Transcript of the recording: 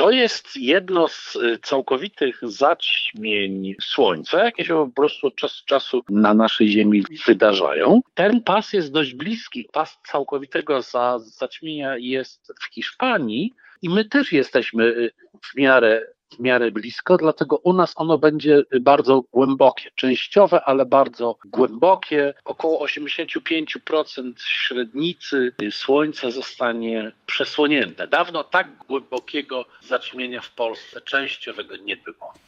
To jest jedno z całkowitych zaćmień Słońca, jakie się po prostu od czasu do czasu na naszej Ziemi wydarzają. Ten pas jest dość bliski. Pas całkowitego zaćmienia jest w Hiszpanii i my też jesteśmy w miarę blisko, dlatego u nas ono będzie bardzo głębokie, częściowe, ale bardzo głębokie. Około 85% średnicy Słońca zostanie przesłonięte. Dawno tak głębokiego zaćmienia w Polsce częściowego nie było.